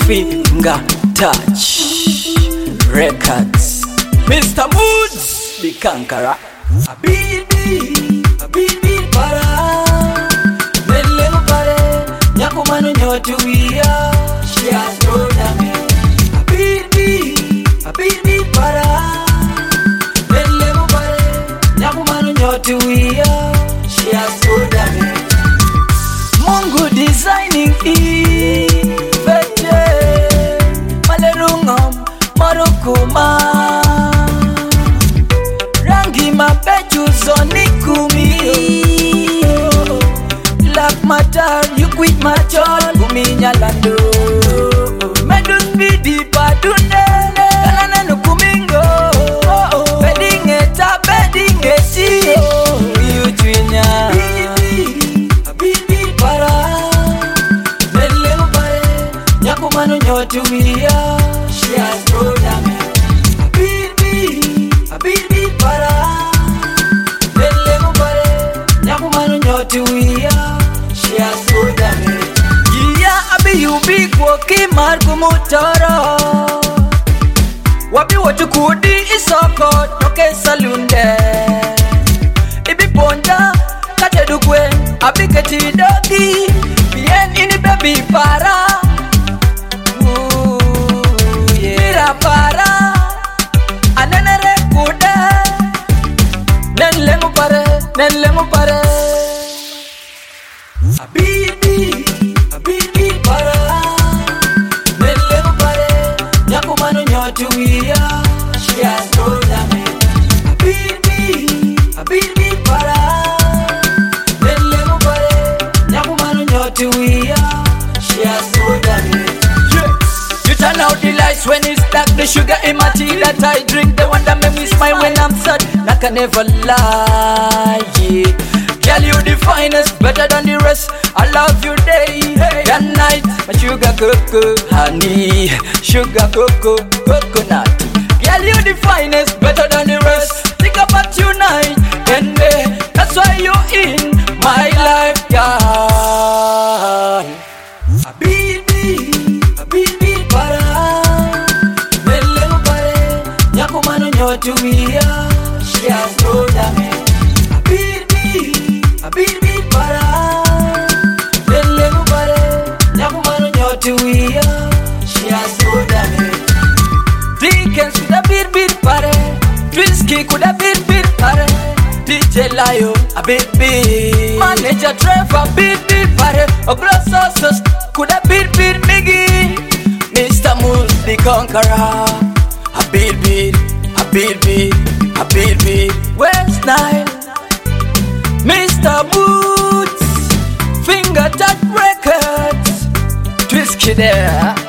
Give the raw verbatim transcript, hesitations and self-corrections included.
Finger Touch Records. Mister Moods, the conqueror. Abibi, abibi para. Nele pare, nyakumano nyotuia. She has no name. Abibi, abibi para. Nele pare, nyakumano nyotuia. She has no name. Mungu designing it. Malerungam marukuma rangi mapechu zoni kumi. Black matter you quit my chol kuminya lando. Medus bidi padune kalana nukumingo. Bedding eta bedding esi you twinya. Abibi para nele pare nyakumano nyotuia. She has no name. Abibi, abibi para. Nele pare nyakumano nyotuia. She has no name. Yeah, abi you big woki margu mutoro. Wabi watu kudi isoko toke salunde. Ibi ponda kate dukwe abi keti dogi. Bien ini baby para. Mira para. Anenere kude. Nenle mu pare, nenle mu pare. Abibi, abibi para. Nenle mu pare. Nyakumano nyotuia. She has no name. Abibi, abibi para. Nenle mu pare. Nyakumano nyotuia. She has no name. You turn out the lights when it's dark. The sugar in my tea that I drink, the one that make me smile when I'm sad. I can never lie, yeah. Girl, you the finest, better than the rest. I love you day and night. My sugar cocoa, honey, sugar cocoa, coconut. Girl, you the finest, better than the rest. Think about you night and day. That's why you in my life, girl. Abibi, abibi para. Nele pare, nyakumano nyotuia. She has no name. Abibi, abibi para. Nele pare, nyakumano nyotuia. She has no name. Dickens coulda bit bit pare. Twisky coulda bit bit pare. D J Layo a bit bit. Manager Trevor bit bit pare. Oglosos coulda bit bit Miggy. Mister Moods the conqueror. A bit bit, a bit bit, a bit bit. West Nile. Mister Moods, Finger Touch Records. Twisky there.